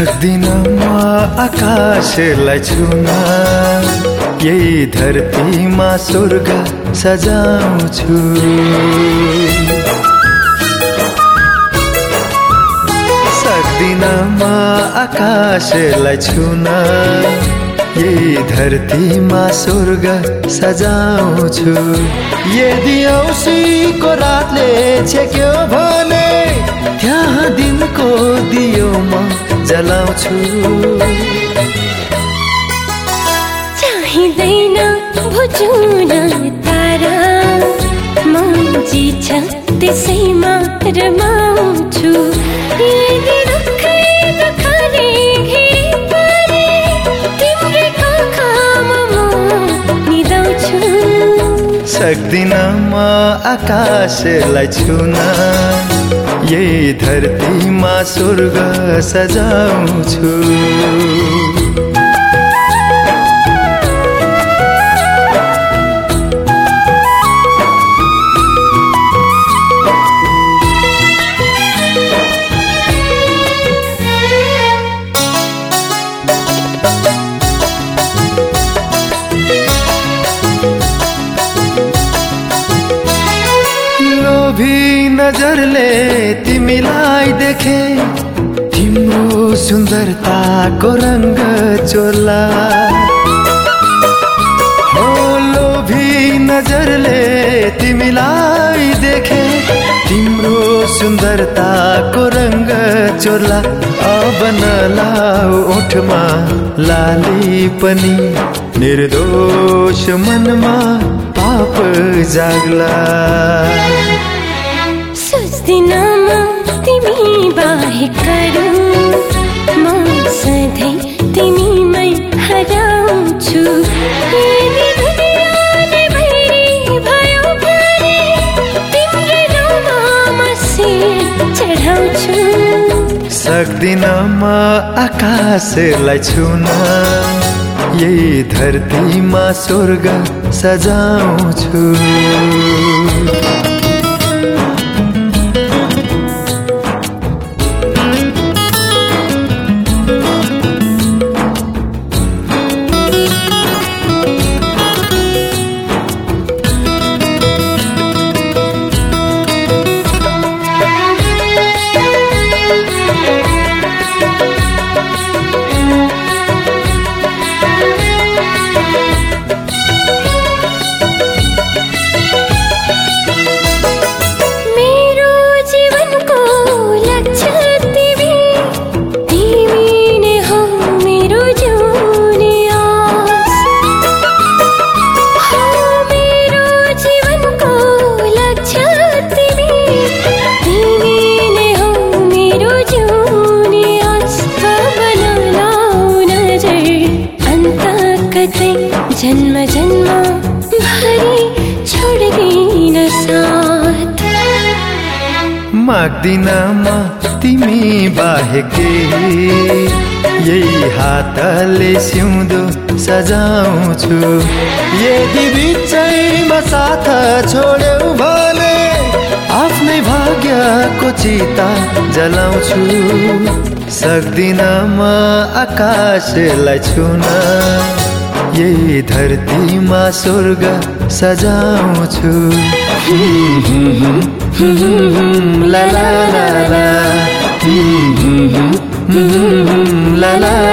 सक्दिन म आकाशलाई छुन, यही धरतीमा स्वर्ग सजाउँछु। सक्दिन म आकाशलाई छुन, यही धरतीमा स्वर्ग सजाउँछु। यदि औँसीको रातले छेक्यो भने त्यहाँ दिनको दियो म जलाउँछु। चाहिँदैन बुझुन तारा, म जी छ त्यसैमा रमाउँछु। यदि दुःखै दुःखले घेरी परे तिम्रै आँखामा म निदाउँछु। सक्दिन म आकाशलाई छुन, यही धरतीमा स्वर्ग सजाउँछु। लोभी नजरले तिमीलाई देखे, तिम्रो सुन्दरताको रङ्ग चोला। हो लोभी नजरले तिमीलाई देखे, तिम्रो सुन्दरताको रङ्ग चोला। अब नलाऊ ओठमा लाली पनि, निर्दोष मनमा पाप जाग्ला। सोच्दिन म तिमी बाहेक गरौँ, म सधैँ तिमीमै हराउँछु। यदि दुनियाँले भैरी भयो भने तिम्रै नाउँमा म शिर चढाउँछु। सक्दिन म आकाशलाई छुन, यही धरतीमा स्वर्ग सजाउँछु। जन्म जन्म भरि छोड्दिन साथ। माग्दिन म तिमी बाहेक, यही हातले सिउँदो सजाउँछु। यदि बिचैमा साथ छोड्यौ भने आफ्नै भाग्यको चिता जलाउँछु। सक्दिन म आकाशलाई छुन, यही धरतीमा स्वर्ग सजाउँछु। ला ला ला ला, ला ला